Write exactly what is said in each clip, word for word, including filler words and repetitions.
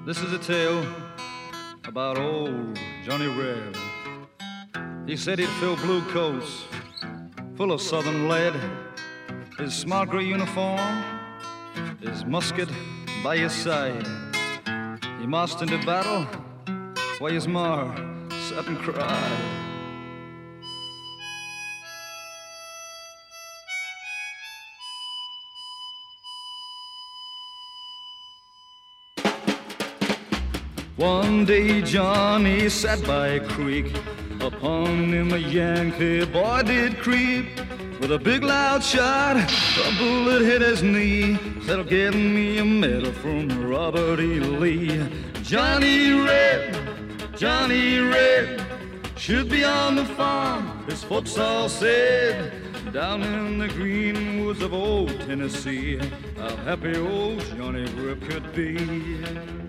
This is a tale about old Johnny Reb. He said he'd fill blue coats full of southern lead, his smart gray uniform, his musket by his side. He marched into battle while his ma sat and cried. One day Johnny sat by a creek, upon him a Yankee boy did creep. With a big loud shot, a bullet hit his knee. Said, "Get me a medal from Robert E. Lee." Johnny Reb, Johnny Reb, should be on the farm, his folks all said, down in the green woods of old Tennessee. How happy old Johnny Reb could be.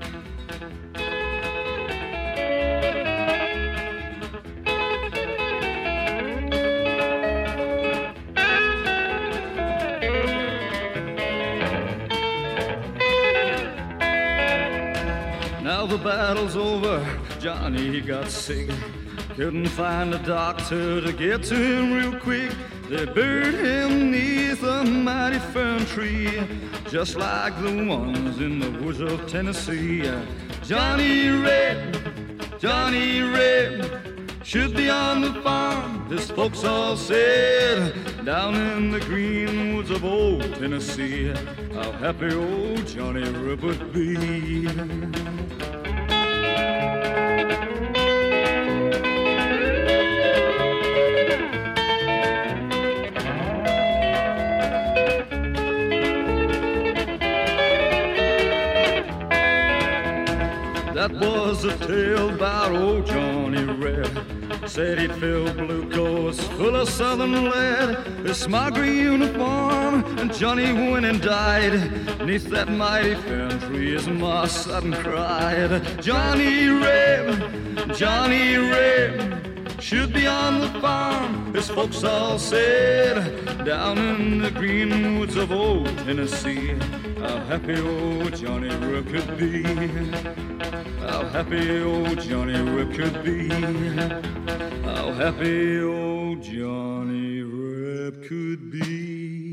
Now the battle's over, Johnny got sick. Couldn't find a doctor to get to him real quick. They buried him neath a mighty fern tree, just like the ones in the woods of Tennessee. Johnny Reb, Johnny Reb, should be on the farm, his folks all said, down in the green woods of old Tennessee. How happy old Johnny Reb would be. That was a tale about old Johnny Reb. Said he'd fill blue coats full of southern lead, his smart gray uniform, and Johnny went and died neath that mighty fern tree. His ma sat and cried. Johnny Reb, Johnny Reb, should be on the farm, his folks all said, down in the green woods of old Tennessee. How happy old Johnny Reb could be. How happy old Johnny Reb could be. How happy old Johnny Reb could be.